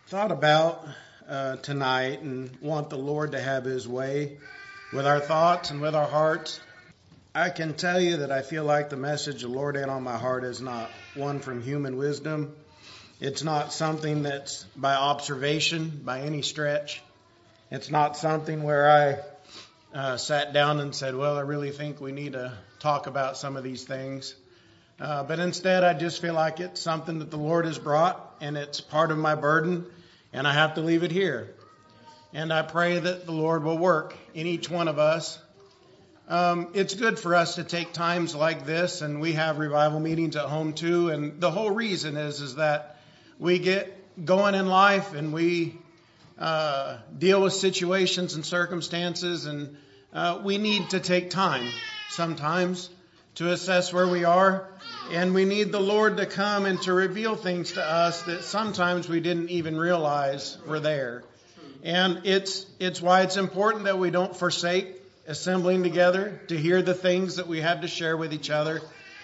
Thought about tonight and want the Lord to have his way with our thoughts and with our hearts. I can tell you that I feel like the message the Lord had on my heart is not one from human wisdom. It's not something that's by observation by any stretch. It's not something where I sat down and said, well, I really think we need to talk about some of these things. But instead, I just feel like it's something that the Lord has brought, and it's part of my burden, and I have to leave it here. And I pray that the Lord will work in each one of us. It's good for us to take times like this, and we have revival meetings at home too. And the whole reason is that we get going in life, and we deal with situations and circumstances, and we need to take time sometimes to assess where we are, and we need the Lord to come and to reveal things to us that sometimes we didn't even realize were there. And it's why it's important that we don't forsake assembling together to hear the things that we have to share with each other.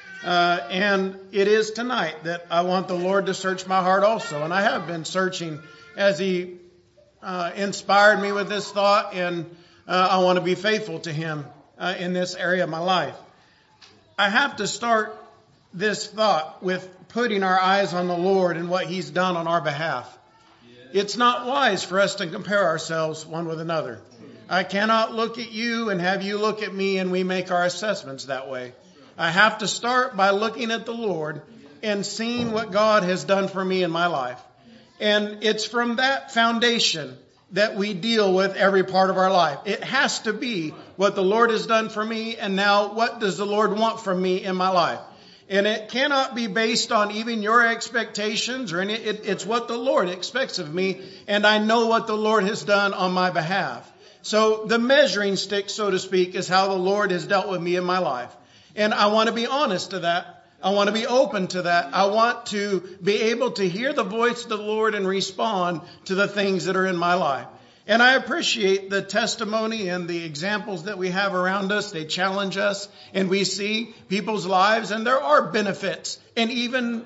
And it is tonight that I want the Lord to search my heart also, and I have been searching as He inspired me with this thought, and I want to be faithful to Him in this area of my life. I have to start this thought with putting our eyes on the Lord and what He's done on our behalf. It's not wise for us to compare ourselves one with another. I cannot look at you and have you look at me and we make our assessments that way. I have to start by looking at the Lord and seeing what God has done for me in my life. And it's from that foundation that we deal with every part of our life. It has to be what the Lord has done for me, and now what does the Lord want from me in my life? And it cannot be based on even your expectations or any. It's what the Lord expects of me, and I know what the Lord has done on my behalf. So the measuring stick, so to speak, is how the Lord has dealt with me in my life. And I want to be honest to that. I want to be open to that. I want to be able to hear the voice of the Lord and respond to the things that are in my life. And I appreciate the testimony and the examples that we have around us. They challenge us, and we see people's lives, and there are benefits and even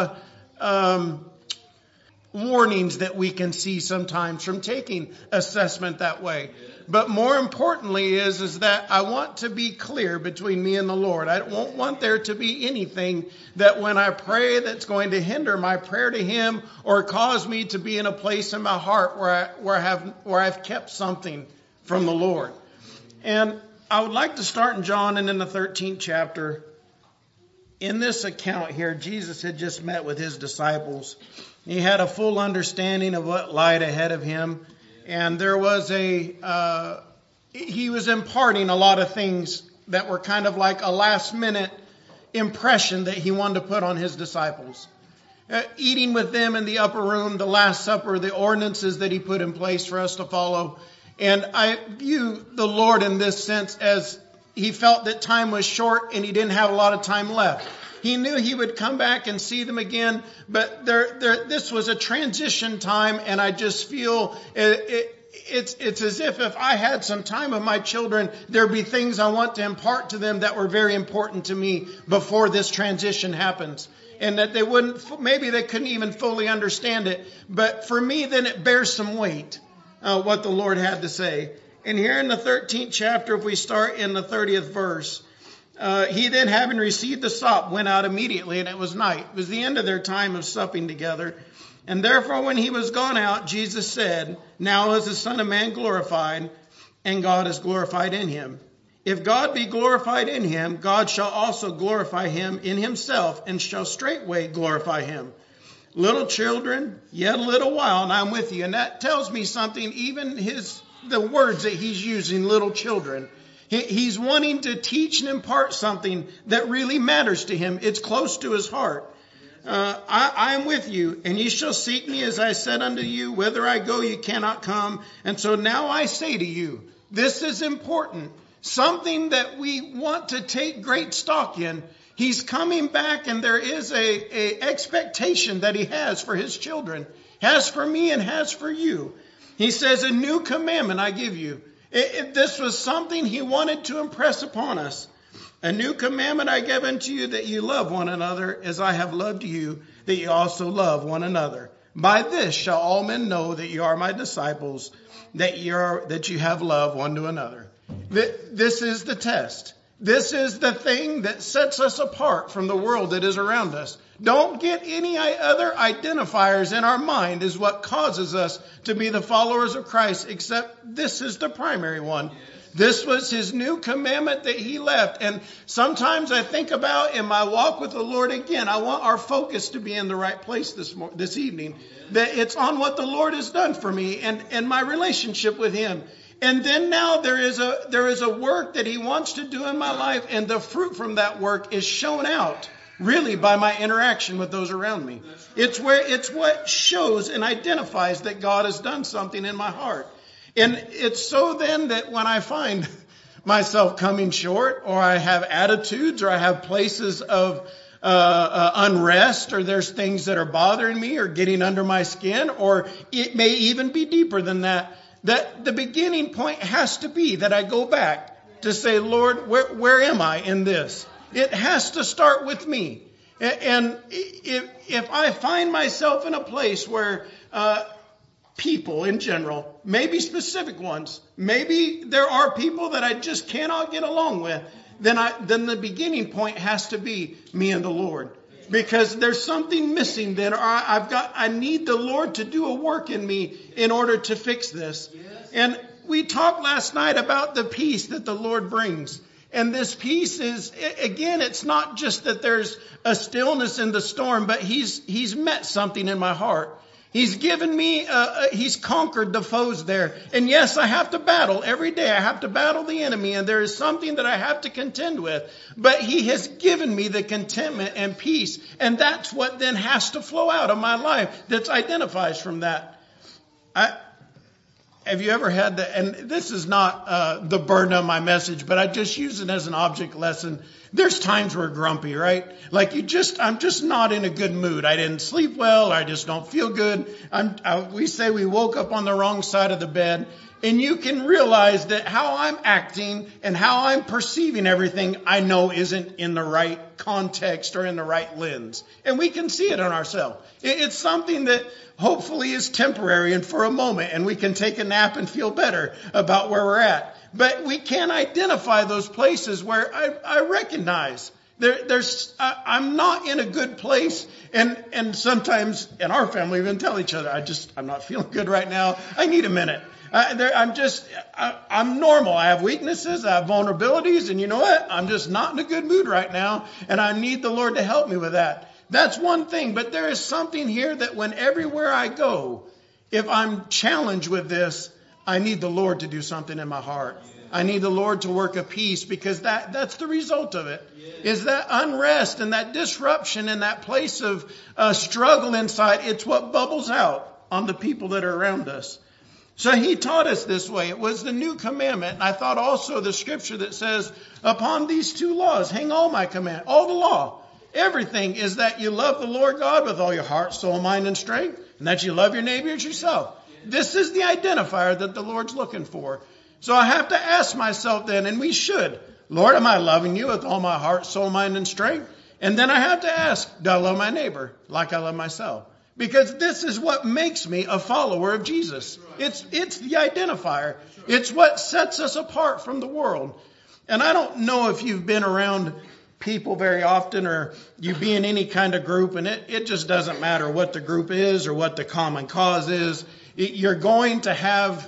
warnings that we can see sometimes from taking assessment that way. But more importantly is that I want to be clear between me and the Lord. I don't want there to be anything that when I pray that's going to hinder my prayer to Him or cause me to be in a place in my heart where I've kept something from the Lord. And I would like to start in John and in the 13th chapter. In this account here, Jesus had just met with His disciples. He had a full understanding of what lied ahead of Him. And there was he was imparting a lot of things that were kind of like a last minute impression that He wanted to put on His disciples. Eating with them in the upper room, the Last Supper, the ordinances that He put in place for us to follow. And I view the Lord in this sense as He felt that time was short and He didn't have a lot of time left. He knew He would come back and see them again, but this was a transition time, and I just feel it's as if I had some time with my children, there'd be things I want to impart to them that were very important to me before this transition happens. And that maybe they couldn't even fully understand it, but for me then it bears some weight, what the Lord had to say. And here in the 13th chapter, if we start in the 30th verse, He then, having received the sop, went out immediately, and it was night. It was the end of their time of supping together. And therefore, when He was gone out, Jesus said, now is the Son of Man glorified, and God is glorified in Him. If God be glorified in Him, God shall also glorify Him in Himself, and shall straightway glorify Him. Little children, yet a little while, and I'm with you. And that tells me something, even the words that He's using, little children. He's wanting to teach and impart something that really matters to Him. It's close to His heart. I am with you, and ye shall seek me, as I said unto you. Whither I go, ye cannot come. And so now I say to you, this is important. Something that we want to take great stock in. He's coming back, and there is a expectation that He has for His children. Has for me and has for you. He says, a new commandment I give you. This was something He wanted to impress upon us. A new commandment I give unto you, that you love one another as I have loved you, that you also love one another. By this shall all men know that you are my disciples, that you have love one to another. This is the test. This is the thing that sets us apart from the world that is around us. Don't get any other identifiers in our mind is what causes us to be the followers of Christ, except this is the primary one. This was his new commandment that he left. And sometimes I think about in my walk with the Lord again, I want our focus to be in the right place this evening. That it's on what the Lord has done for me and my relationship with him. And then now there is a work that he wants to do in my life, and the fruit from that work is shown out really by my interaction with those around me. It's what shows and identifies that God has done something in my heart. And it's so then that when I find myself coming short, or I have attitudes, or I have places of unrest, or there's things that are bothering me or getting under my skin, or it may even be deeper than that, that the beginning point has to be that I go back to say, Lord, where am I in this? It has to start with me. And if I find myself in a place where people in general, maybe specific ones, maybe there are people that I just cannot get along with, then the beginning point has to be me and the Lord. Because there's something missing that I need the Lord to do a work in me in order to fix this. And we talked last night about the peace that the Lord brings. And this peace is, again, it's not just that there's a stillness in the storm, but he's met something in my heart. He's given me, he's conquered the foes there. And yes, I have to battle every day. I have to battle the enemy, and there is something that I have to contend with. But he has given me the contentment and peace. And that's what then has to flow out of my life that identifies from that. Have you ever had that? And this is not the burden of my message, but I just use it as an object lesson. There's times we're grumpy, right? Like I'm just not in a good mood. I didn't sleep well. I just don't feel good. We say we woke up on the wrong side of the bed. And you can realize that how I'm acting and how I'm perceiving everything I know isn't in the right context or in the right lens. And we can see it on ourselves. It's something that hopefully is temporary and for a moment, and we can take a nap and feel better about where we're at. But we can identify those places where I recognize I'm not in a good place. And sometimes in our family, we even tell each other, I'm not feeling good right now. I need a minute. I'm normal. I have weaknesses. I have vulnerabilities. And you know what? I'm just not in a good mood right now. And I need the Lord to help me with that. That's one thing. But there is something here that when everywhere I go, if I'm challenged with this, I need the Lord to do something in my heart. I need the Lord to work a peace, because that's the result of it. Is that unrest and that disruption and that place of struggle inside. It's what bubbles out on the people that are around us. So he taught us this way. It was the new commandment. And I thought also the scripture that says, upon these two laws, hang all my command, all the law. Everything is that you love the Lord God with all your heart, soul, mind, and strength, and that you love your neighbor as yourself. This is the identifier that the Lord's looking for. So I have to ask myself then, and we should, Lord, am I loving you with all my heart, soul, mind, and strength? And then I have to ask, do I love my neighbor like I love myself? Because this is what makes me a follower of Jesus. It's the identifier. It's what sets us apart from the world. And I don't know if you've been around people very often, or you be in any kind of group, and it just doesn't matter what the group is or what the common cause is. You're going to have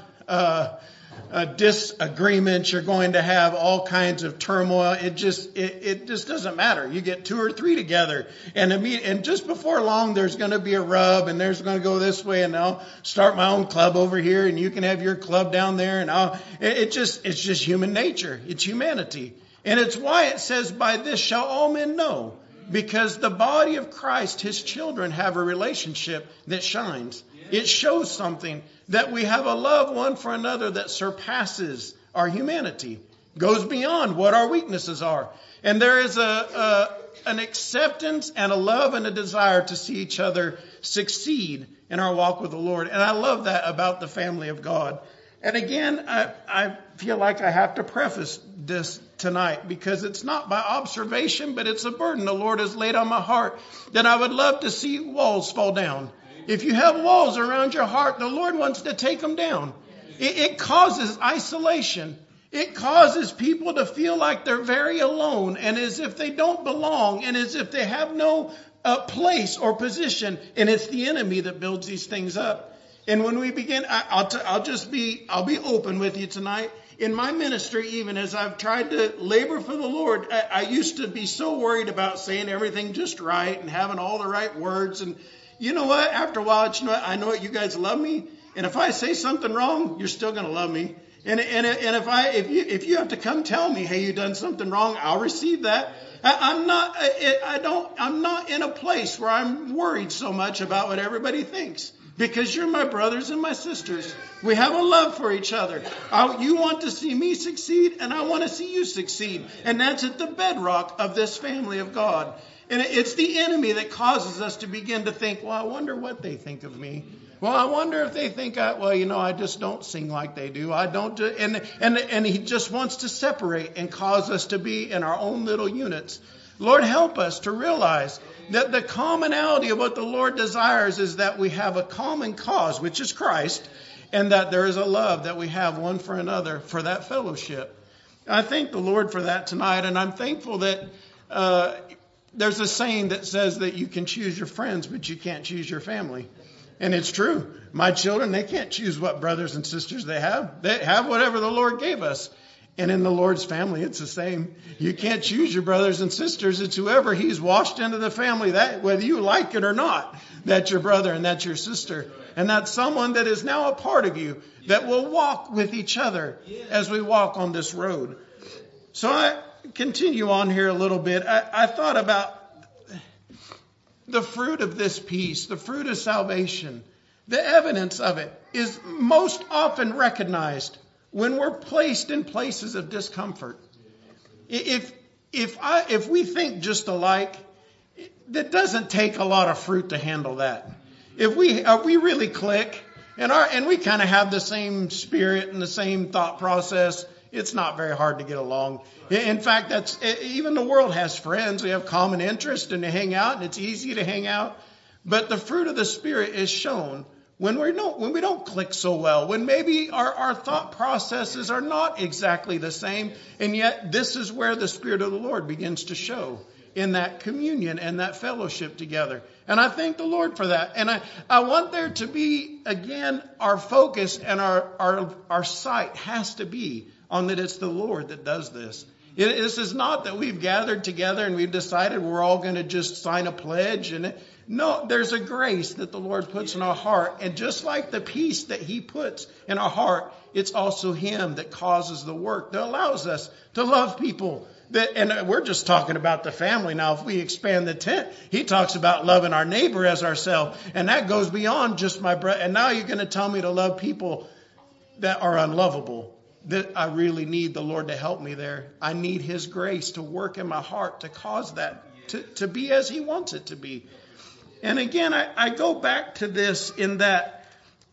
disagreements. You're going to have all kinds of turmoil. It just doesn't matter. You get two or three together, and just before long, there's going to be a rub, and there's going to go this way, and I'll start my own club over here, and you can have your club down there, and it's just human nature. It's humanity, and it's why it says, "By this shall all men know," because the body of Christ, His children, have a relationship that shines. It shows something, that we have a love one for another that surpasses our humanity, goes beyond what our weaknesses are. And there is an acceptance and a love and a desire to see each other succeed in our walk with the Lord. And I love that about the family of God. And again, I feel like I have to preface this tonight, because it's not by observation, but it's a burden the Lord has laid on my heart, that I would love to see walls fall down. If you have walls around your heart, the Lord wants to take them down. It causes isolation. It causes people to feel like they're very alone and as if they don't belong and as if they have no place or position. And it's the enemy that builds these things up. And when we begin, I'll be open with you tonight. In my ministry, even as I've tried to labor for the Lord, I used to be so worried about saying everything just right and having all the right words. And you know what? After a while, I know you guys love me. And if I say something wrong, you're still going to love me. And if you have to come tell me, hey, you done something wrong, I'll receive that. I'm not in a place where I'm worried so much about what everybody thinks. Because you're my brothers and my sisters. We have a love for each other. You want to see me succeed, and I want to see you succeed. And that's at the bedrock of this family of God. And it's the enemy that causes us to begin to think, well, I wonder what they think of me. Well, I wonder if they think, I just don't sing like they do. I don't do, and he just wants to separate and cause us to be in our own little units. Lord, help us to realize that the commonality of what the Lord desires is that we have a common cause, which is Christ, and that there is a love that we have one for another for that fellowship. I thank the Lord for that tonight, and I'm thankful that there's a saying that says that you can choose your friends, but you can't choose your family. And it's true. My children, they can't choose what brothers and sisters they have. They have whatever the Lord gave us. And in the Lord's family, it's the same. You can't choose your brothers and sisters. It's whoever He's washed into the family, that whether you like it or not, that's your brother and that's your sister. And that's someone that is now a part of you that will walk with each other as we walk on this road. So I continue on here a little bit. I thought about the fruit of this peace, the fruit of salvation. The evidence of it is most often recognized when we're placed in places of discomfort. If we think just alike, that doesn't take a lot of fruit to handle that. If we really click and we kind of have the same spirit and the same thought process, it's not very hard to get along. In fact, even the world has friends. We have common interest and they hang out, and it's easy to hang out. But the fruit of the Spirit is shown when we don't click so well, when maybe our thought processes are not exactly the same, and yet this is where the Spirit of the Lord begins to show in that communion and that fellowship together. And I thank the Lord for that. And I want there to be, again, our focus and our sight has to be on that it's the Lord that does this. This is not that we've gathered together and we've decided we're all going to just sign a pledge. No, there's a grace that the Lord puts in our heart. And just like the peace that He puts in our heart, it's also Him that causes the work that allows us to love people. And we're just talking about the family. Now, if we expand the tent, He talks about loving our neighbor as ourselves. And that goes beyond just my brother. And now you're going to tell me to love people that are unlovable. That I really need the Lord to help me there. I need His grace to work in my heart to cause that to be as He wants it to be. And again, I go back to this in that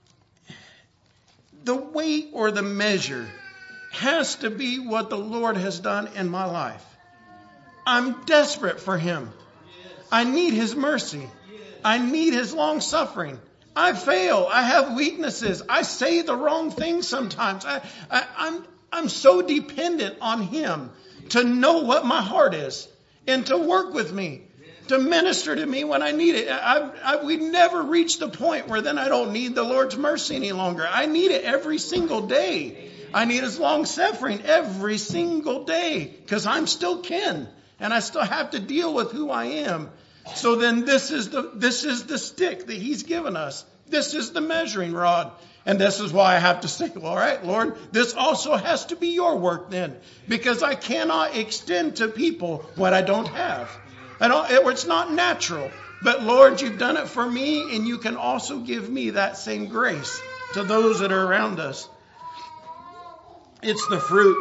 the weight or the measure has to be what the Lord has done in my life. I'm desperate for Him. I need His mercy. I need His long suffering. I fail. I have weaknesses. I say the wrong thing sometimes. I'm so dependent on Him to know what my heart is and to work with me, to minister to me when I need it. We never reach the point where then I don't need the Lord's mercy any longer. I need it every single day. I need His long suffering every single day because I'm still Ken and I still have to deal with who I am. So then this is the stick that He's given us. This is the measuring rod. And this is why I have to say, well, all right, Lord, this also has to be your work then. Because I cannot extend to people what I don't have. It's not natural. But Lord, you've done it for me, and you can also give me that same grace to those that are around us. It's the fruit.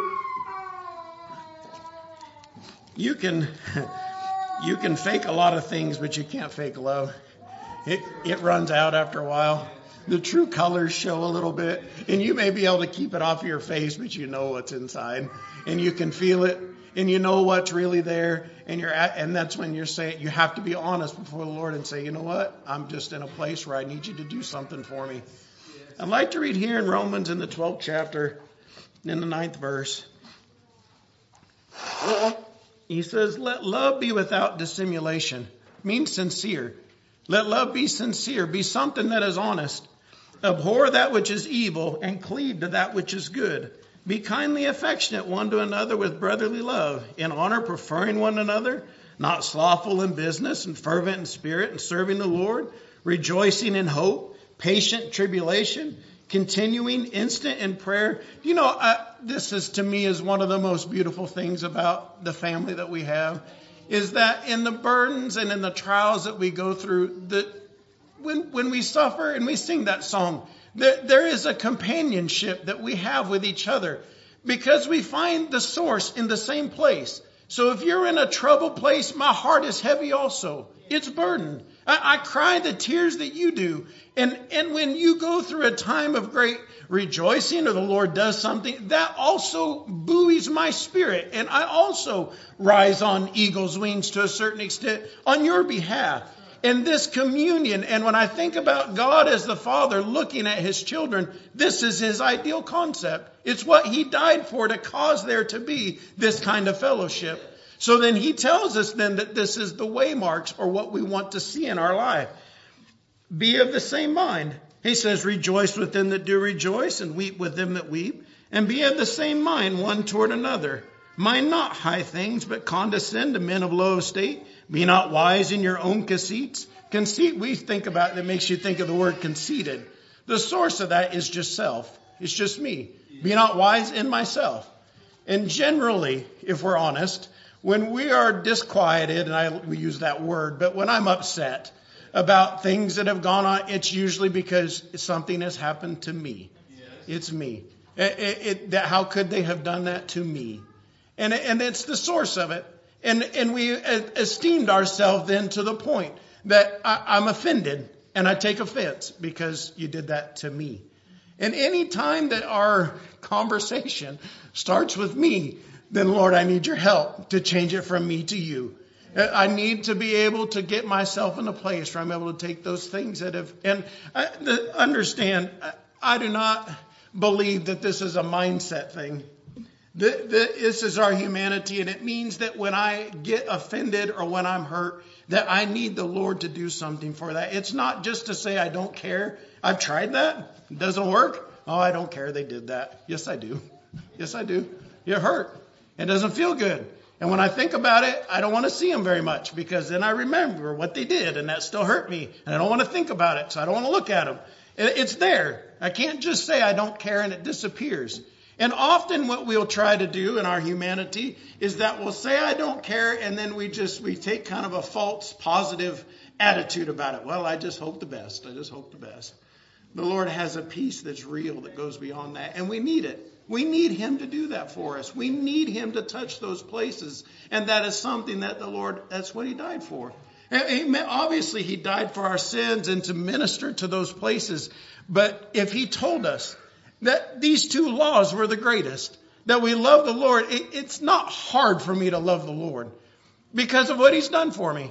You can fake a lot of things, but you can't fake love. It runs out after a while. The true colors show a little bit. And you may be able to keep it off your face, but you know what's inside. And you can feel it. and you know what's really there, and that's when you're saying, you have to be honest before the Lord and say, you know what, I'm just in a place where I need you to do something for me. I'd like to read here in Romans in the 12th chapter, in the 9th verse. He says, let love be without dissimulation. Means sincere. Let love be sincere. Be something that is honest. Abhor that which is evil and cleave to that which is good. Be kindly affectionate one to another with brotherly love, in honor preferring one another, not slothful in business and fervent in spirit and serving the Lord, rejoicing in hope, patient in tribulation, continuing instant in prayer. You know, this is to me is one of the most beautiful things about the family that we have, is that in the burdens and in the trials that we go through, when we suffer and we sing that song, there is a companionship that we have with each other because we find the source in the same place. So if you're in a troubled place, my heart is heavy also. It's burdened. I cry the tears that you do. And when you go through a time of great rejoicing or the Lord does something, that also buoys my spirit. And I also rise on eagle's wings to a certain extent on your behalf. And this communion, and when I think about God as the Father looking at his children, this is his ideal concept. It's what he died for, to cause there to be this kind of fellowship. So then he tells us then that this is the waymarks, or what we want to see in our life. Be of the same mind. He says, rejoice with them that do rejoice, and weep with them that weep. And be of the same mind one toward another. Mind not high things, but condescend to men of low estate. Be not wise in your own conceits. Conceit, we think about, that makes you think of the word conceited. The source of that is just self. It's just me. Be not wise in myself. And generally, if we're honest, when we are disquieted, and we use that word, but when I'm upset about things that have gone on, it's usually because something has happened to me. It's me. How could they have done that to me? And it's the source of it. And we esteemed ourselves then to the point that I'm offended and I take offense because you did that to me. And any time that our conversation starts with me, then Lord, I need your help to change it from me to you. I need to be able to get myself in a place where I'm able to take those things that have, and understand, I do not believe that this is a mindset thing. This is our humanity, and it means that when I get offended or when I'm hurt, that I need the Lord to do something for that. It's not just to say I don't care. I've tried that. It doesn't work. Oh, I don't care. They did that. Yes, I do. Yes, I do. It hurt. It doesn't feel good. And when I think about it, I don't want to see them very much because then I remember what they did, and that still hurt me. And I don't want to think about it, so I don't want to look at them. It's there. I can't just say I don't care and it disappears. And often what we'll try to do in our humanity is that we'll say I don't care, and then we take kind of a false positive attitude about it. Well, I just hope the best. I just hope the best. The Lord has a peace that's real that goes beyond that, and we need it. We need him to do that for us. We need him to touch those places, and that is something that the Lord, that's what he died for. And obviously, he died for our sins and to minister to those places. But if he told us that these two laws were the greatest, that we love the Lord, it's not hard for me to love the Lord because of what he's done for me.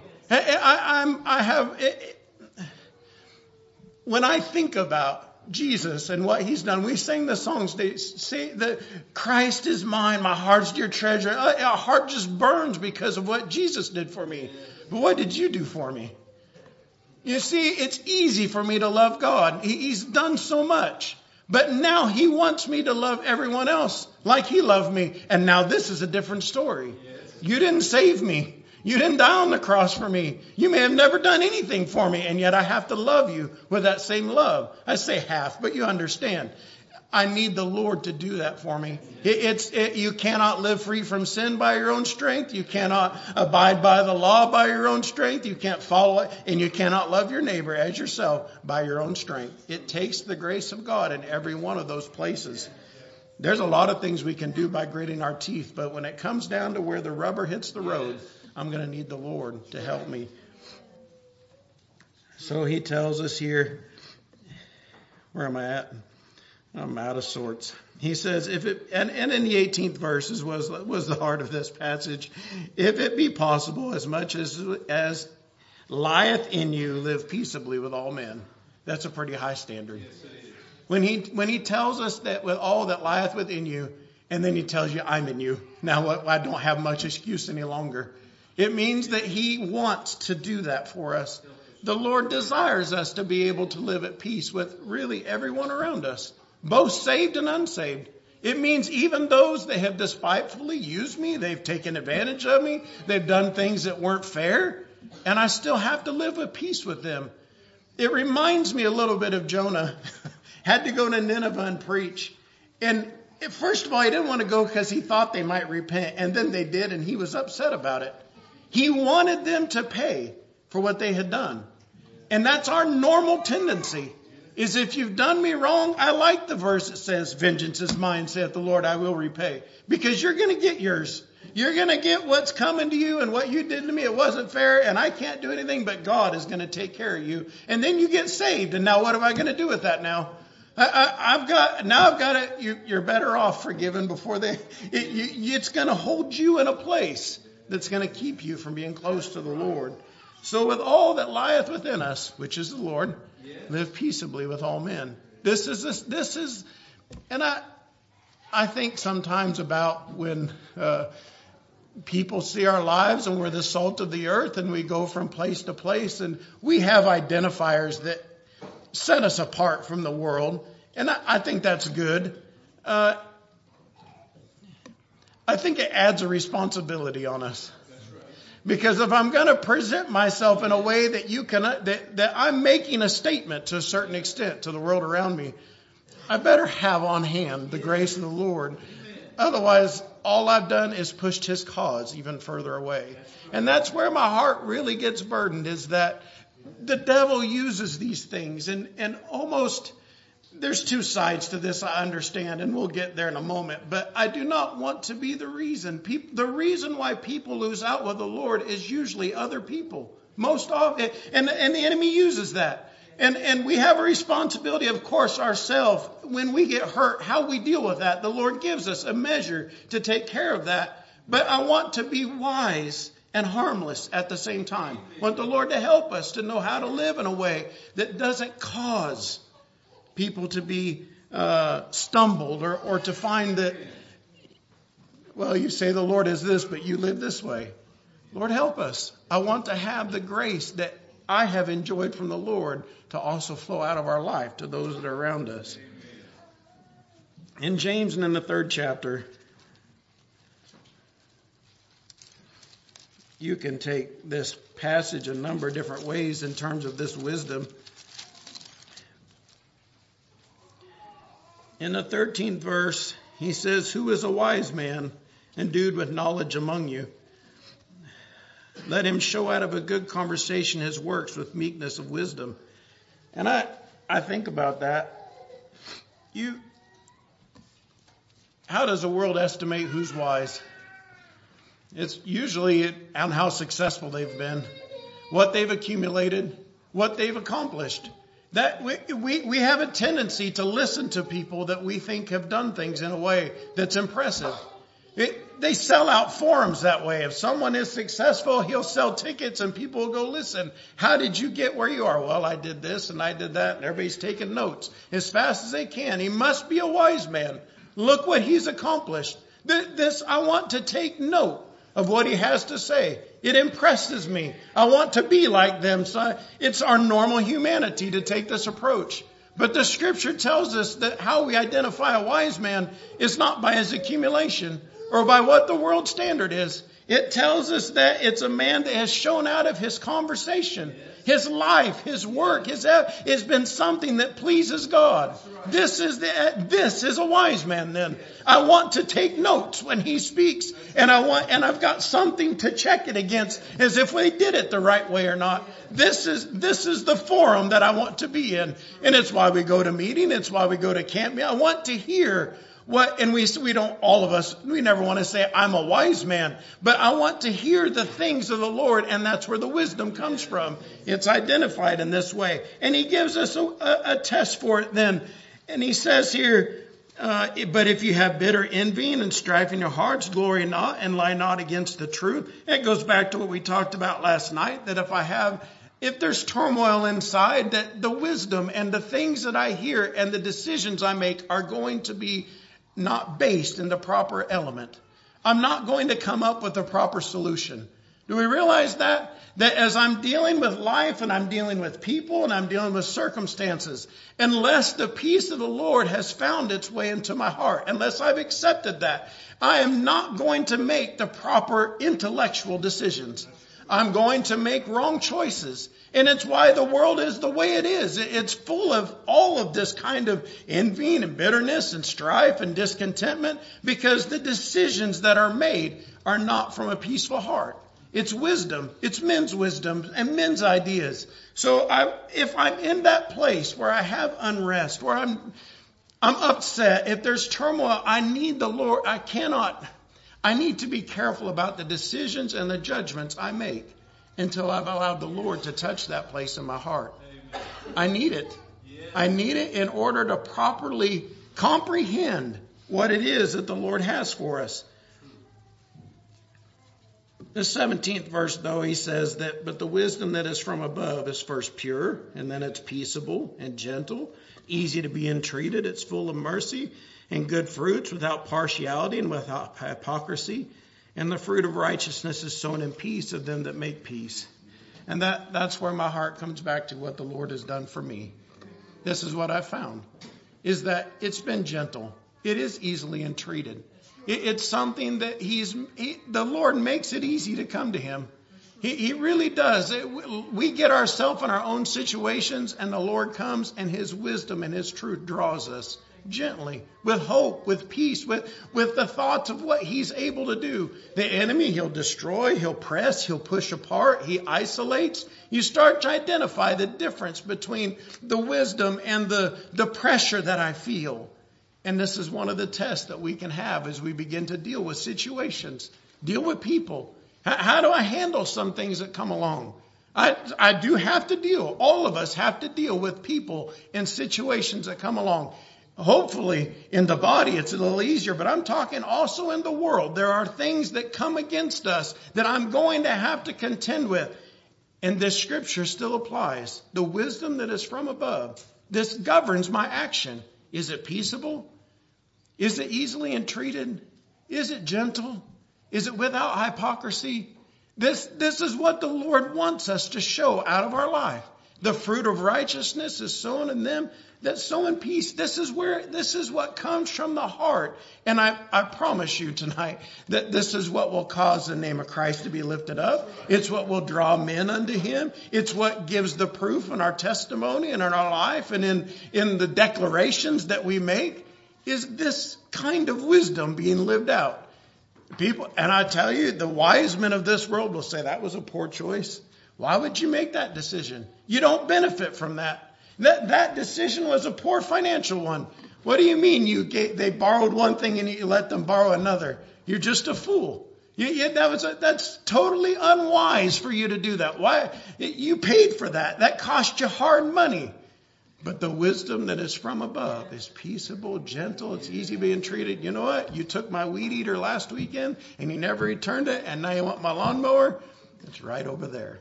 When I think about Jesus and what he's done, we sing the songs, they say that Christ is mine, my heart's dear treasure. Our heart just burns because of what Jesus did for me. But what did you do for me? You see, it's easy for me to love God. He's done so much. But now he wants me to love everyone else like he loved me. And now this is a different story. You didn't save me. You didn't die on the cross for me. You may have never done anything for me, and yet I have to love you with that same love. I say half, but you understand. I need the Lord to do that for me. You cannot live free from sin by your own strength. You cannot abide by the law by your own strength. You can't follow it, and you cannot love your neighbor as yourself by your own strength. It takes the grace of God in every one of those places. There's a lot of things we can do by gritting our teeth, but when it comes down to where the rubber hits the road, I'm going to need the Lord to help me. So he tells us here, where am I at? I'm out of sorts. He says, and in the 18th verses was the heart of this passage. If it be possible, as much as lieth in you, live peaceably with all men. That's a pretty high standard. When he tells us that with all that lieth within you, and then he tells you, I'm in you. Now I don't have much excuse any longer. It means that he wants to do that for us. The Lord desires us to be able to live at peace with really everyone around us, both saved and unsaved. It means even those that have despitefully used me, they've taken advantage of me, they've done things that weren't fair, and I still have to live at peace with them. It reminds me a little bit of Jonah. Had to go to Nineveh and preach. And first of all, he didn't want to go because he thought they might repent, and then they did, and he was upset about it. He wanted them to pay for what they had done. And that's our normal tendency, is if you've done me wrong, I like the verse that says, vengeance is mine, saith the Lord, I will repay. Because you're going to get yours. You're going to get what's coming to you, and what you did to me, it wasn't fair, and I can't do anything, but God is going to take care of you. And then you get saved, and now what am I going to do with that now? I've got it. You're better off forgiven before it's going to hold you in a place that's going to keep you from being close to the Lord. So with all that lieth within us, which is the Lord, live peaceably with all men. This is, and I think sometimes about when people see our lives and we're the salt of the earth and we go from place to place and we have identifiers that set us apart from the world. And I think that's good. I think it adds a responsibility on us. Because if I'm going to present myself in a way that that I'm making a statement to a certain extent to the world around me, I better have on hand the grace of the Lord. Otherwise, all I've done is pushed his cause even further away. And that's where my heart really gets burdened, is that the devil uses these things. And almost, there's two sides to this, I understand, and we'll get there in a moment. But I do not want to be the reason. The reason why people lose out with the Lord is usually other people. Most often. And the enemy uses that. And we have a responsibility, of course, ourselves. When we get hurt, how we deal with that. The Lord gives us a measure to take care of that. But I want to be wise and harmless at the same time. I want the Lord to help us to know how to live in a way that doesn't cause people to be stumbled or to find that, well, you say the Lord is this, but you live this way. Lord, help us. I want to have the grace that I have enjoyed from the Lord to also flow out of our life to those that are around us. In James and in the 3rd chapter, you can take this passage a number of different ways in terms of this wisdom. In the 13th verse, he says, who is a wise man endued with knowledge among you? Let him show out of a good conversation his works with meekness of wisdom. And I think about that. How does the world estimate who's wise? It's usually on how successful they've been, what they've accumulated, what they've accomplished. That we have a tendency to listen to people that we think have done things in a way that's impressive. They sell out forums that way. If someone is successful, he'll sell tickets and people will go, listen, how did you get where you are? Well, I did this and I did that. And everybody's taking notes as fast as they can. He must be a wise man. Look what he's accomplished. I want to take note of what he has to say. It impresses me. I want to be like them. So it's our normal humanity to take this approach. But the scripture tells us that how we identify a wise man is not by his accumulation or by what the world standard is. It tells us that it's a man that has shown out of his conversation, his life, his work, it's been something that pleases God. This is a wise man then. I want to take notes when he speaks, and I've got something to check it against as if we did it the right way or not. This is the forum that I want to be in. And it's why we go to meeting, it's why we go to camp. I want to hear and we don't, all of us, we never want to say, I'm a wise man, but I want to hear the things of the Lord, and that's where the wisdom comes from. It's identified in this way. And he gives us a test for it then. And he says here, but if you have bitter envying and strife in your hearts, glory not and lie not against the truth. It goes back to what we talked about last night, that if there's turmoil inside, that the wisdom and the things that I hear and the decisions I make are going to be not based in the proper element. I'm not going to come up with a proper solution. Do we realize that? That as I'm dealing with life and I'm dealing with people and I'm dealing with circumstances, unless the peace of the Lord has found its way into my heart, unless I've accepted that, I am not going to make the proper intellectual decisions. I'm going to make wrong choices. And it's why the world is the way it is. It's full of all of this kind of envying and bitterness and strife and discontentment, because the decisions that are made are not from a peaceful heart. It's wisdom. It's men's wisdom and men's ideas. So if I'm in that place where I have unrest, where I'm upset, if there's turmoil, I need the Lord. I need to be careful about the decisions and the judgments I make until I've allowed the Lord to touch that place in my heart. I need it. I need it in order to properly comprehend what it is that the Lord has for us. The 17th verse, though, he says that, but the wisdom that is from above is first pure, and then it's peaceable and gentle, easy to be entreated. It's full of mercy and good fruits, without partiality and without hypocrisy. And the fruit of righteousness is sown in peace of them that make peace. And that's where my heart comes back to what the Lord has done for me. This is what I found, is that it's been gentle. It is easily entreated. It's something that the Lord makes it easy to come to him. He really does. We get ourselves in our own situations, and the Lord comes, and his wisdom and his truth draws us gently, with hope, with peace, with the thoughts of what he's able to do. The enemy, he'll destroy, he'll press, he'll push apart, he isolates. You start to identify the difference between the wisdom and the pressure that I feel. And this is one of the tests that we can have as we begin to deal with situations, deal with people. How do I handle some things that come along? I do have to deal. All of us have to deal with people and situations that come along. Hopefully in the body it's a little easier, but I'm talking also in the world. There are things that come against us that I'm going to have to contend with. And this scripture still applies. The wisdom that is from above, this governs my action. Is it peaceable? Is it easily entreated? Is it gentle? Is it without hypocrisy? This is what the Lord wants us to show out of our life. The fruit of righteousness is sown in them that sow in peace. This is what comes from the heart. And I promise you tonight that this is what will cause the name of Christ to be lifted up. It's what will draw men unto him. It's what gives the proof in our testimony and in our life and in the declarations that we make, is this kind of wisdom being lived out. People, and I tell you, the wise men of this world will say that was a poor choice. Why would you make that decision? You don't benefit from that. That decision was a poor financial one. What do you mean they borrowed one thing and you let them borrow another? You're just a fool. That's totally unwise for you to do that. Why? You paid for that. That cost you hard money. But the wisdom that is from above is peaceable, gentle. It's easy being treated. You know what? You took my weed eater last weekend and you never returned it, and now you want my lawnmower? It's right over there.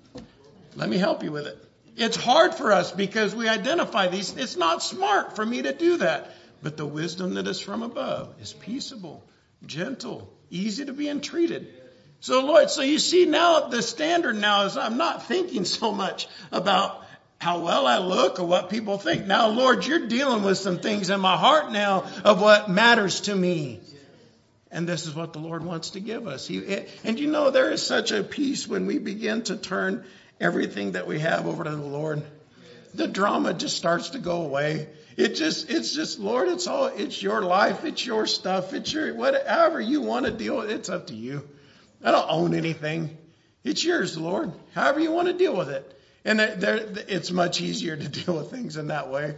Let me help you with it. It's hard for us because we identify these. It's not smart for me to do that. But the wisdom that is from above is peaceable, gentle, easy to be entreated. So Lord, you see now the standard now is I'm not thinking so much about how well I look or what people think. Now, Lord, you're dealing with some things in my heart now of what matters to me. And this is what the Lord wants to give us. And you know, there is such a peace when we begin to turn everything that we have over to the Lord. The drama just starts to go away. It's just, Lord, it's your life. It's your stuff. It's however you want to deal with it. It's up to you. I don't own anything. It's yours, Lord. However you want to deal with it. And it's much easier to deal with things in that way.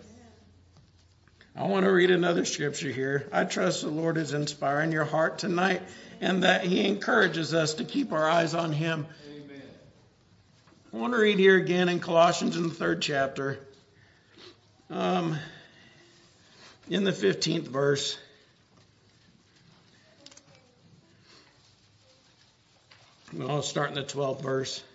I want to read another scripture here. I trust the Lord is inspiring your heart tonight and that he encourages us to keep our eyes on him. Amen. I want to read here again in Colossians in the 3rd chapter. in the 15th verse, I'll start in the 12th verse.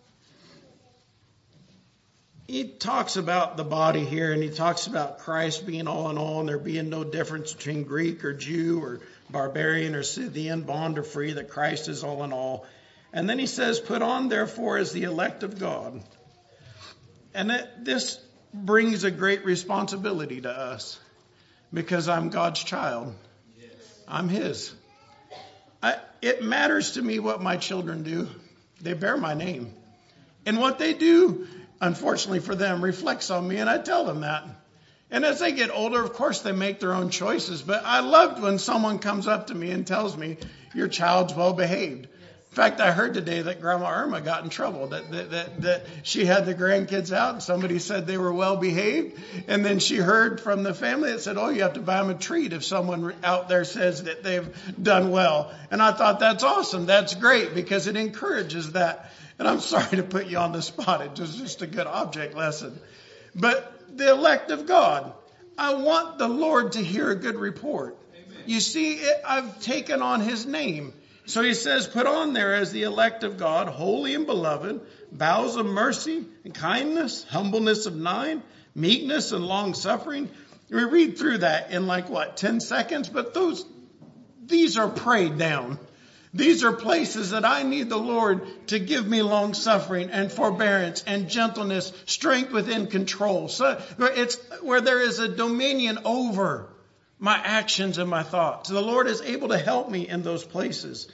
He talks about the body here, and he talks about Christ being all in all, and there being no difference between Greek or Jew or barbarian or Scythian, bond or free, that Christ is all in all. And then he says, put on, therefore, as the elect of God. And this brings a great responsibility to us, because I'm God's child. I'm his. It matters to me what my children do. They bear my name. And what they do, unfortunately for them, reflects on me, and I tell them that. And as they get older, of course, they make their own choices. But I loved when someone comes up to me and tells me, your child's well behaved. In fact, I heard today that Grandma Irma got in trouble, that she had the grandkids out and somebody said they were well behaved. And then she heard from the family that said, oh, you have to buy them a treat if someone out there says that they've done well. And I thought, that's awesome. That's great, because it encourages that. And I'm sorry to put you on the spot. It was just a good object lesson. But the elect of God, I want the Lord to hear a good report. Amen. You see, I've taken on his name. So he says, put on there as the elect of God, holy and beloved, bowels of mercy and kindness, humbleness of mind, meekness and long suffering. We read through that in 10 seconds? But these are prayed down. These are places that I need the Lord to give me long suffering and forbearance and gentleness, strength within control. So it's where there is a dominion over my actions and my thoughts. The Lord is able to help me in those places.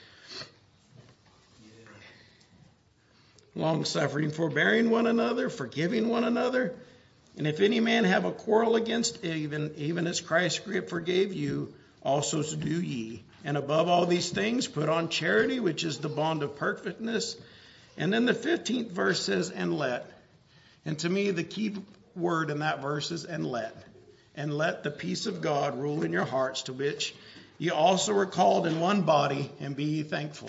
Long suffering, forbearing one another, forgiving one another. And if any man have a quarrel against even as Christ forgave you, also so do ye. And above all these things, put on charity, which is the bond of perfectness. And then the 15th verse says, and let. And to me, the key word in that verse is and let. And let the peace of God rule in your hearts, to which ye also were called in one body, and be ye thankful.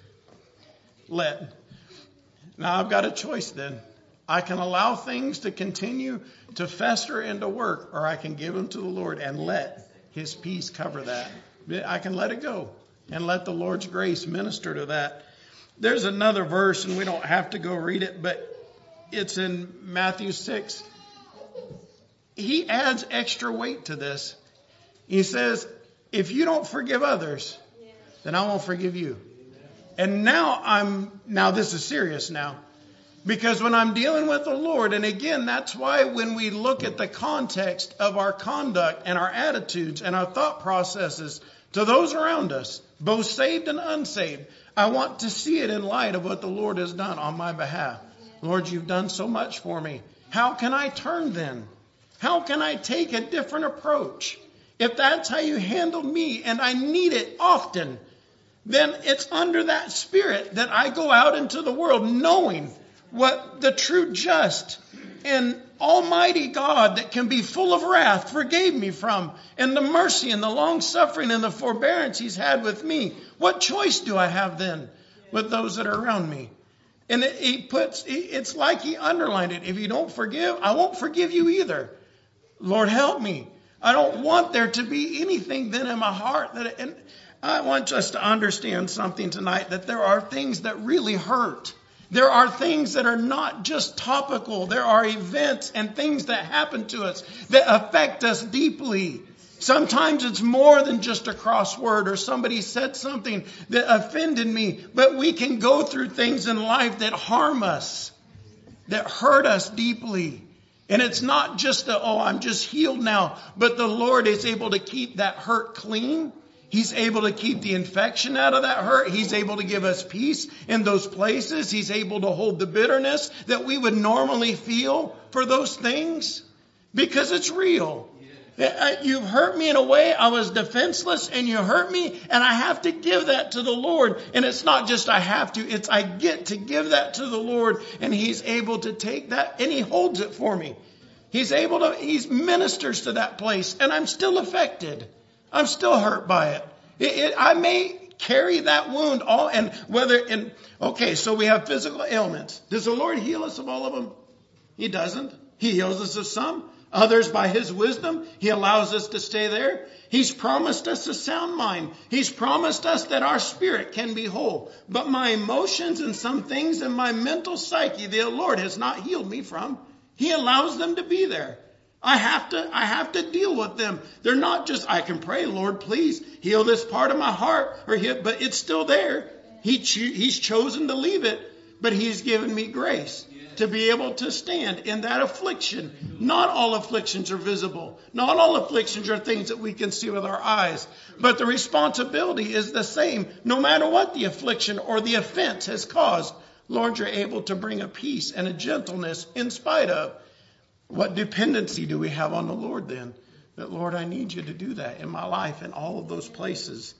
Let. Now I've got a choice then. I can allow things to continue to fester and to work, or I can give them to the Lord and let his peace cover that. I can let it go and let the Lord's grace minister to that. There's another verse, and we don't have to go read it, but it's in Matthew 6. He adds extra weight to this. He says, if you don't forgive others, then I won't forgive you. And now this is serious now. Because when I'm dealing with the Lord, and again, that's why when we look at the context of our conduct and our attitudes and our thought processes to those around us, both saved and unsaved, I want to see it in light of what the Lord has done on my behalf. Lord, you've done so much for me. How can I turn then? How can I take a different approach? If that's how you handle me, and I need it often, then it's under that spirit that I go out into the world knowing what the true just and almighty God that can be full of wrath forgave me from, and the mercy and the long suffering and the forbearance he's had with me. What choice do I have then with those that are around me? And it's like he underlined it. If you don't forgive, I won't forgive you either. Lord, help me. I don't want there to be anything then in my heart and I want us to understand something tonight, that there are things that really hurt. There are things that are not just topical. There are events and things that happen to us that affect us deeply. Sometimes it's more than just a crossword or somebody said something that offended me. But we can go through things in life that harm us, that hurt us deeply. And it's not just I'm just healed now. But the Lord is able to keep that hurt clean. He's able to keep the infection out of that hurt. He's able to give us peace in those places. He's able to hold the bitterness that we would normally feel for those things, because it's real. You've hurt me in a way. I was defenseless and you hurt me, and I have to give that to the Lord. And it's not just I have to, it's I get to give that to the Lord, and he's able to take that and he holds it for me. He ministers to that place, and I'm still affected. I'm still hurt by it. I may carry that wound so we have physical ailments. Does the Lord heal us of all of them? He doesn't. He heals us of some. Others, by his wisdom, he allows us to stay there. He's promised us a sound mind. He's promised us that our spirit can be whole. But my emotions and some things in my mental psyche, the Lord has not healed me from. He allows them to be there. I have to deal with them. They're not just, I can pray, Lord, please heal this part of my heart, but it's still there. He's chosen to leave it, but he's given me grace to be able to stand in that affliction. Not all afflictions are visible. Not all afflictions are things that we can see with our eyes. But the responsibility is the same. No matter what the affliction or the offense has caused, Lord, you're able to bring a peace and a gentleness in spite of. What dependency do we have on the Lord then? That, Lord, I need you to do that in my life in all of those places.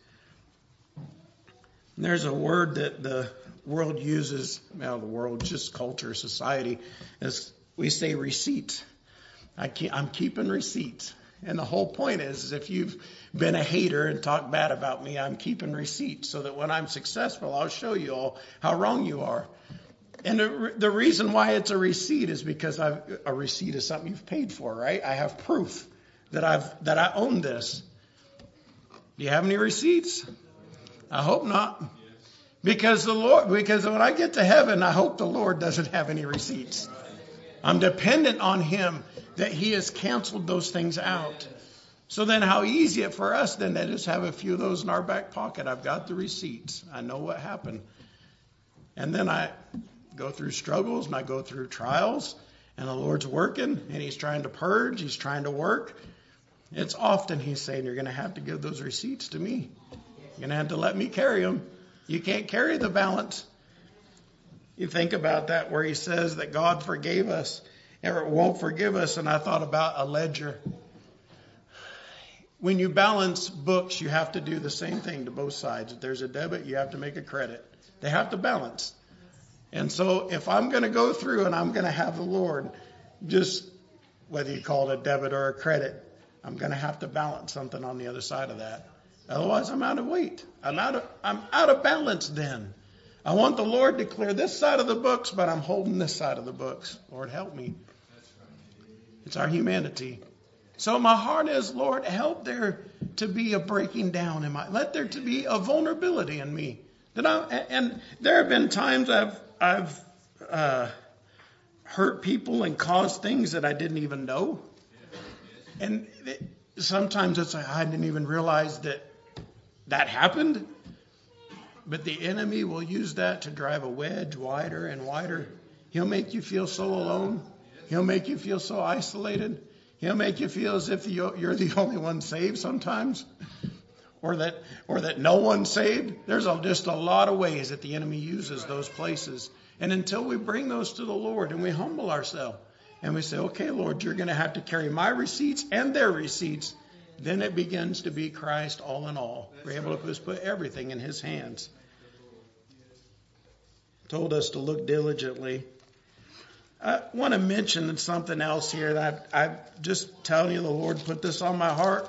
And there's a word that the world uses, the world, just culture, society, as we say receipts. I'm keeping receipts. And the whole point is if you've been a hater and talked bad about me, I'm keeping receipts so that when I'm successful, I'll show you all how wrong you are. And the reason why it's a receipt is because a receipt is something you've paid for, right? I have proof that I own this. Do you have any receipts? I hope not. Because when I get to heaven, I hope the Lord doesn't have any receipts. I'm dependent on him that he has canceled those things out. So then how easy it for us then to just have a few of those in our back pocket. I've got the receipts. I know what happened. And then I go through struggles and I go through trials, and the Lord's working and he's trying to purge, he's trying to work. It's often he's saying, you're going to have to give those receipts to me. You're going to have to let me carry them. You can't carry the balance. You think about that where he says that God forgave us or won't forgive us. And I thought about a ledger. When you balance books, you have to do the same thing to both sides. If there's a debit, you have to make a credit. They have to balance. And so if I'm going to go through and I'm going to have the Lord, just whether you call it a debit or a credit, I'm going to have to balance something on the other side of that. Otherwise, I'm out of weight. I'm out of balance then. I want the Lord to clear this side of the books, but I'm holding this side of the books. Lord, help me. It's our humanity. So my heart is, Lord, help there to be a breaking down in let there to be a vulnerability in me. And there have been times I've hurt people and caused things that I didn't even know. And sometimes it's like I didn't even realize that happened. But the enemy will use that to drive a wedge wider and wider. He'll make you feel so alone. He'll make you feel so isolated. He'll make you feel as if you're the only one saved sometimes. Or that no one's saved. There's just a lot of ways that the enemy uses those places. And until we bring those to the Lord and we humble ourselves and we say, okay, Lord, you're going to have to carry my receipts and their receipts, then it begins to be Christ all in all. We're able to just put everything in his hands. Told us to look diligently. I want to mention something else here that I'm just telling you, the Lord put this on my heart.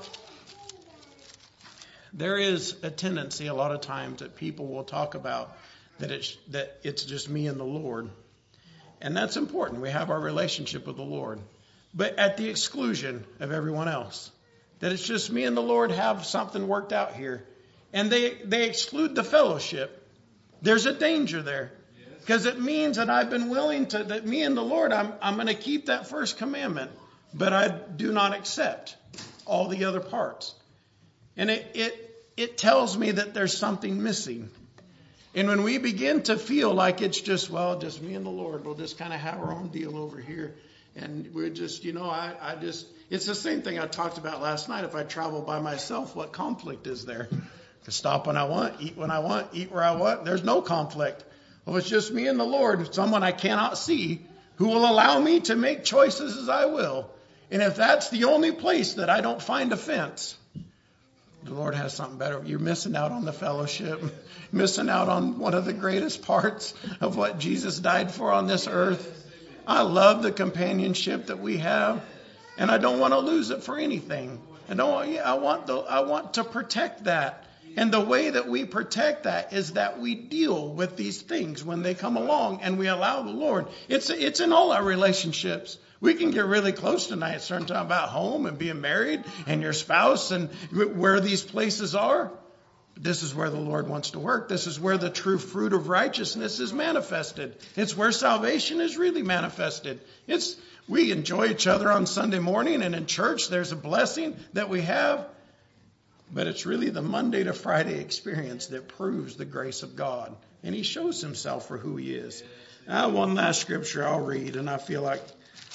There is a tendency a lot of times that people will talk about that it's just me and the Lord. And that's important. We have our relationship with the Lord. But at the exclusion of everyone else. That it's just me and the Lord have something worked out here. And they exclude the fellowship. There's a danger there. Because it means that I've been willing to, that me and the Lord, I'm going to keep that first commandment. But I do not accept all the other parts. And it tells me that there's something missing. And when we begin to feel like it's just me and the Lord, we'll just kind of have our own deal over here. And we're just, it's the same thing I talked about last night. If I travel by myself, what conflict is there? To stop when I want, eat when I want, eat where I want. There's no conflict. Well, it's just me and the Lord, someone I cannot see, who will allow me to make choices as I will. And if that's the only place that I don't find offense, the Lord has something better. You're missing out on the fellowship, missing out on one of the greatest parts of what Jesus died for on this earth. I love the companionship that we have, and I don't want to lose it for anything. I want to protect that. And the way that we protect that is that we deal with these things when they come along and we allow the Lord. It's in all our relationships. We can get really close tonight, start talking about home and being married and your spouse and where these places are. This is where the Lord wants to work. This is where the true fruit of righteousness is manifested. It's where salvation is really manifested. We enjoy each other on Sunday morning, and in church there's a blessing that we have. But it's really the Monday to Friday experience that proves the grace of God. And he shows himself for who he is. One last scripture I'll read, and I'll feel like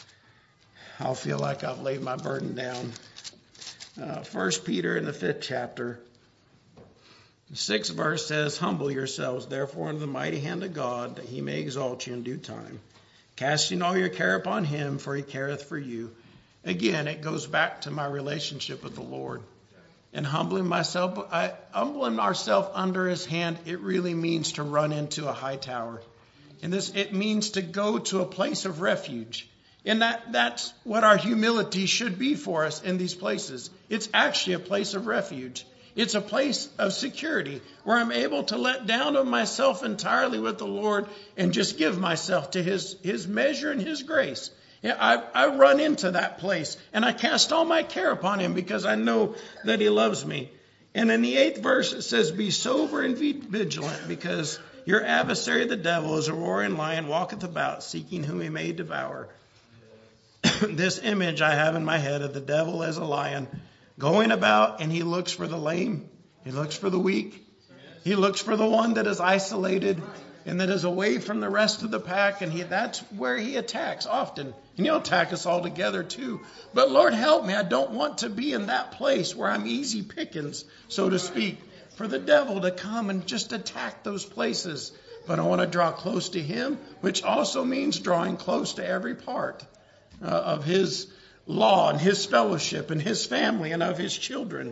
I've laid my burden down. 1 Peter in the 5th chapter. The 6th verse says, "Humble yourselves, therefore, under the mighty hand of God, that he may exalt you in due time. Casting all your care upon him, for he careth for you." Again, it goes back to my relationship with the Lord. And humbling ourselves under his hand, it really means to run into a high tower. And it means to go to a place of refuge. And that's what our humility should be for us in these places. It's actually a place of refuge. It's a place of security where I'm able to let down of myself entirely with the Lord and just give myself to his measure and his grace. I run into that place and I cast all my care upon him because I know that he loves me. And in the 8th verse it says, "Be sober and be vigilant, because your adversary the devil is a roaring lion, walketh about, seeking whom he may devour." This image I have in my head of the devil as a lion going about, and he looks for the lame, he looks for the weak, he looks for the one that is isolated and that is away from the rest of the pack, and that's where he attacks often. And he'll attack us all together too. But Lord help me, I don't want to be in that place where I'm easy pickings, so to speak, for the devil to come and just attack those places. But I want to draw close to him, which also means drawing close to every part of his law and his fellowship and his family and of his children.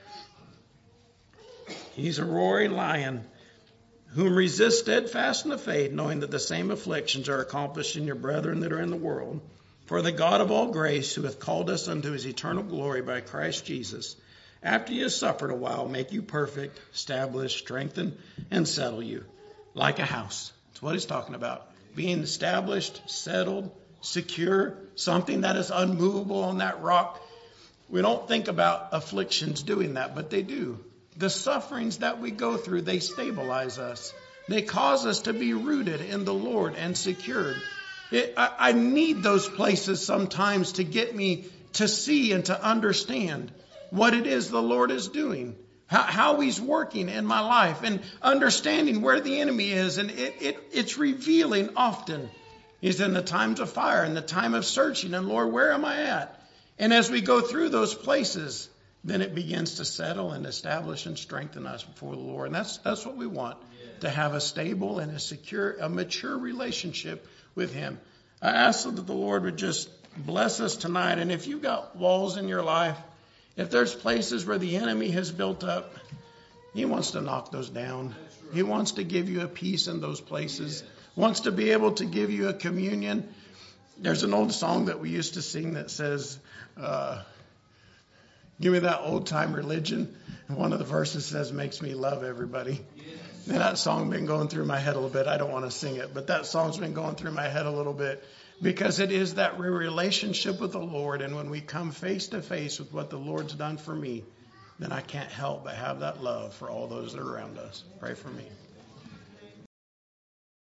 He's a roaring lion, whom resist steadfast in the faith, knowing that the same afflictions are accomplished in your brethren that are in the world. For the God of all grace, who hath called us unto his eternal glory by Christ Jesus, after ye have suffered a while, make you perfect, establish, strengthen, and settle you, like a house. That's what he's talking about. Being established, settled, secure, something that is unmovable on that rock. We don't think about afflictions doing that, but they do. The sufferings that we go through, they stabilize us. They cause us to be rooted in the Lord and secured. I need those places sometimes to get me to see and to understand what it is the Lord is doing, how he's working in my life, and understanding where the enemy is. And it's revealing often. He's in the times of fire, in the time of searching, and Lord, where am I at? And as we go through those places, then it begins to settle and establish and strengthen us before the Lord. And that's what we want, to have a stable and a secure, a mature relationship with him. I ask that the Lord would just bless us tonight. And if you've got walls in your life, if there's places where the enemy has built up, he wants to knock those down. He wants to give you a peace in those places, wants to be able to give you a communion. There's an old song that we used to sing that says, give me that old time religion. And one of the verses says, makes me love everybody. And that song's been going through my head a little bit. I don't want to sing it, but that song's been going through my head a little bit, because it is that relationship with the Lord. And when we come face to face with what the Lord's done for me, then I can't help but have that love for all those that are around us. Pray for me.